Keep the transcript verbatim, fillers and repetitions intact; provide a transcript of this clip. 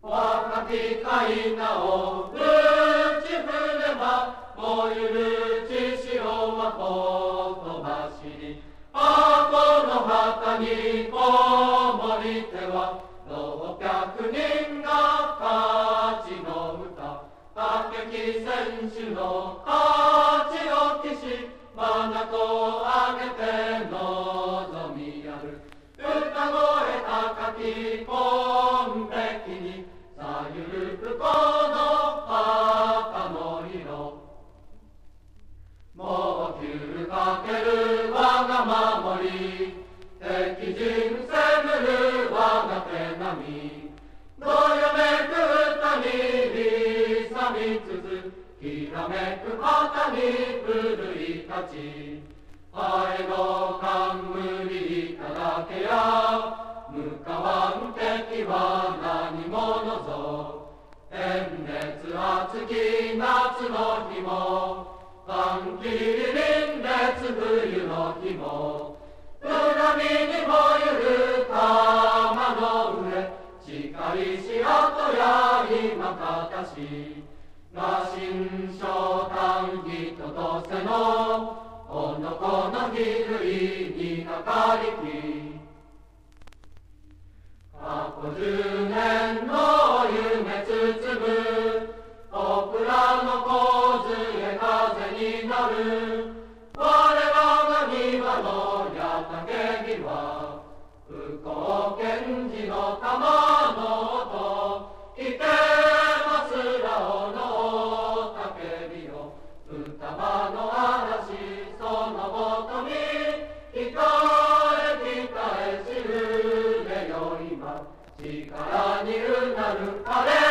若きかいなを打ち振れば燃ゆる血潮はほとばしり、箱の墓にこもりてはろっぴゃくにんが勝ちの歌、武き戦士の勝ちを期し眼と上げて望みやる、歌声高き紺碧にさゆるくこの旗の色、もう急かける我が守り、敵陣攻める我が手並み、どよめく歌にりさみつつ、きらめく旗に奮い立ち、ハエの冠いただけや向かわん敵は何者ぞ、炎熱熱き夏の日も寒き凛冽冬の日も、恨みにもゆる玉の上、誓いし跡や今かたし、が心象短人とせのおのこの比類にかかりき、過去十年の夢包むオクラの梢風になる、我らが庭の矢竹際、不幸賢治の玉の音、いけますらおのたけびよ、歌場の嵐そのごとに控え控え知るれよ今、力にうなる彼